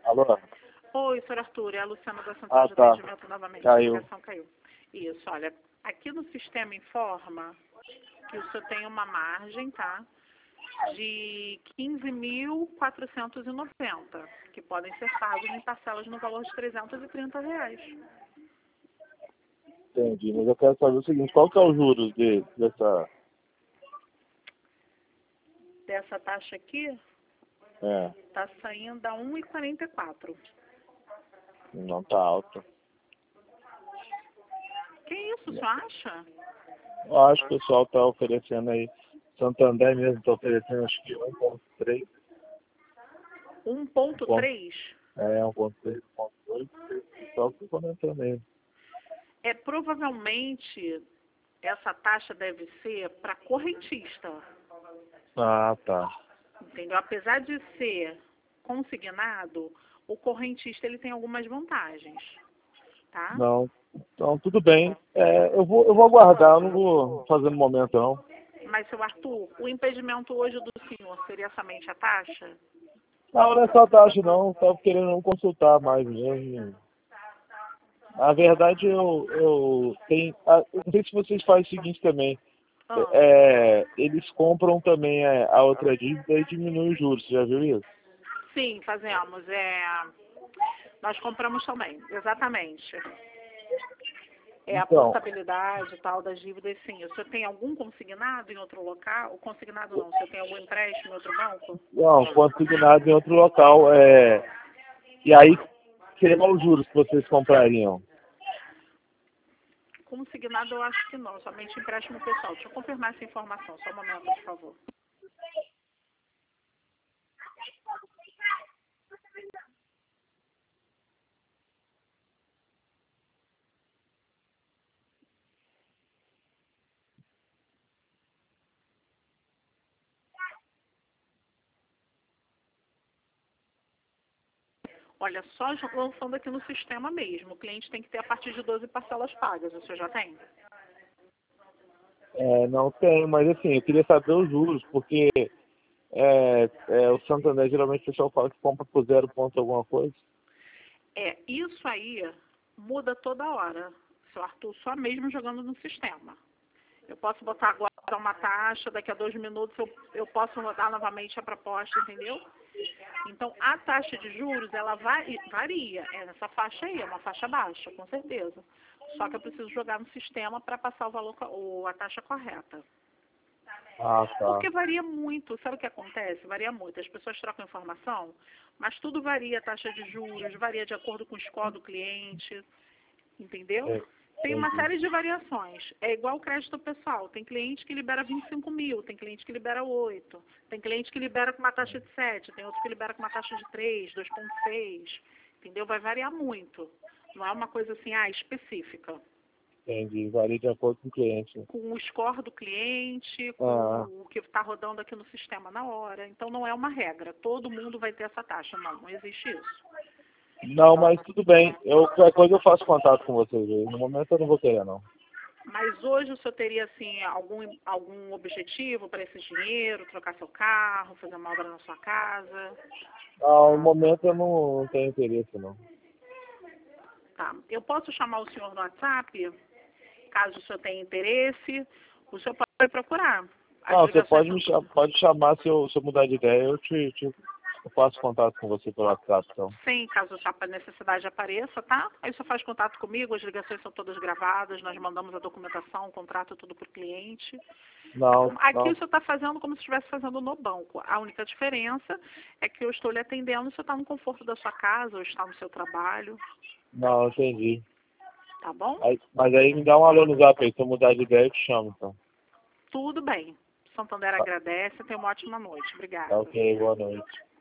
Alô? Oi, senhor Arthur, é a Luciana da Central Ah, de tá. Atendimento novamente. Caiu. A ligação caiu. Isso, olha, aqui no sistema informa que o senhor tem uma margem, tá? De 15.490, que podem ser pagos em parcelas no valor de R$ 330. Entendi, mas eu quero saber o seguinte, qual que é os juros dessa... Dessa taxa aqui, É, tá saindo a 1,44. não tá alto. Que isso, o senhor acha? Eu acho que o pessoal tá oferecendo aí, Santander mesmo tá oferecendo acho que 1,3. 1,3? 1,3, 1,2. Só que comentando aí. Provavelmente, essa taxa deve ser para correntista. Ah, tá. Entendeu? Apesar de ser consignado, o correntista ele tem algumas vantagens, tá? Não, então tudo bem. Eu vou aguardar, eu não vou fazer no momento não. Mas, seu Arthur, o impedimento hoje do senhor seria somente a taxa? Não é só taxa não, estava querendo consultar mais mesmo. Na verdade, eu tenho. Não sei se vocês fazem o seguinte também. Ah, Eles compram também a outra dívida e diminuem os juros. Você já viu isso? sim, fazemos. Nós compramos também, exatamente. A Então, portabilidade e tal das dívidas, sim. O senhor tem algum consignado em outro local? O consignado não, o senhor tem algum empréstimo em outro banco? não, consignado em outro local. E aí, seriam os juros que vocês comprariam? Consignado eu acho que não, somente empréstimo pessoal. Deixa eu confirmar essa informação, só um momento, por favor. Olha, só lançando aqui no sistema mesmo. O cliente tem que ter a partir de 12 parcelas pagas. O senhor já tem? Não tenho, mas assim, eu queria saber os juros, porque o Santander geralmente o pessoal fala que compra por 0 ponto alguma coisa. Isso aí muda toda hora, seu Arthur, só mesmo jogando no sistema. Eu posso botar agora uma taxa, daqui a 2 minutos eu posso rodar novamente a proposta, entendeu? Então, a taxa de juros, ela varia. Nessa faixa aí, é uma faixa baixa, com certeza. Só que eu preciso jogar no sistema para passar o valor, a taxa correta. Ah, tá. Porque varia muito. Sabe o que acontece? Varia muito. As pessoas trocam informação, mas tudo varia. A taxa de juros varia de acordo com o score do cliente, entendeu? Tem uma série de variações. É igual o crédito pessoal. Tem cliente que libera 25 mil, tem cliente que libera 8, tem cliente que libera com uma taxa de 7, tem outro que libera com uma taxa de 3, 2,6, entendeu? Vai variar muito. Não é uma coisa assim, específica. Entendi, varia de acordo com o cliente. Com o score do cliente, com o que está rodando aqui no sistema na hora. Então não é uma regra. Todo mundo vai ter essa taxa. Não existe isso. Não, mas tudo bem. Qualquer coisa eu faço contato com vocês aí. No momento eu não vou querer, não. Mas hoje o senhor teria, assim, algum objetivo para esse dinheiro? Trocar seu carro, fazer uma obra na sua casa? Não, no momento eu não tenho interesse, não. Tá. Eu posso chamar o senhor no WhatsApp, caso o senhor tenha interesse. O senhor pode procurar. Não, você pode chamar se eu mudar de ideia. Eu faço contato com você pelo WhatsApp, então. Sim, caso a necessidade apareça, tá? Aí você faz contato comigo, as ligações são todas gravadas, nós mandamos a documentação, o contrato, tudo para o cliente. Não, Aqui não. o senhor está fazendo como se estivesse fazendo no banco. A única diferença é que eu estou lhe atendendo, o senhor está no conforto da sua casa, ou está no seu trabalho, Não, entendi. tá bom? Mas aí me dá um alô no zap aí. Se eu mudar de ideia, eu te chamo, então. Tudo bem. Santander agradece, tenha uma ótima noite. Tá Obrigada. ok, boa noite.